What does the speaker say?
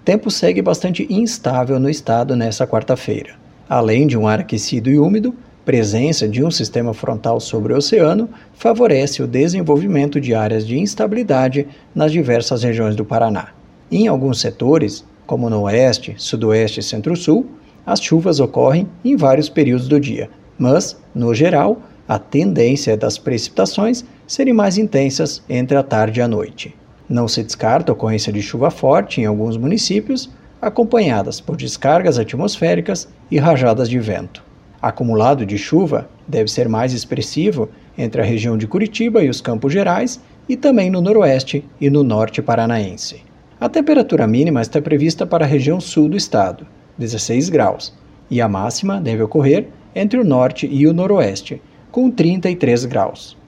tempo segue bastante instável no estado nesta quarta-feira. Além de um ar aquecido e úmido, presença de um sistema frontal sobre o oceano favorece o desenvolvimento de áreas de instabilidade nas diversas regiões do Paraná. Em alguns setores, como no oeste, sudoeste e centro-sul, as chuvas ocorrem em vários períodos do dia, mas, no geral, a tendência é das precipitações serem mais intensas entre a tarde e a noite. Não se descarta a ocorrência de chuva forte em alguns municípios, acompanhadas por descargas atmosféricas e rajadas de vento. Acumulado de chuva deve ser mais expressivo entre a região de Curitiba e os Campos Gerais e também no noroeste e no norte paranaense. A temperatura mínima está prevista para a região sul do estado, 16 graus, e a máxima deve ocorrer entre o norte e o noroeste, com 33 graus.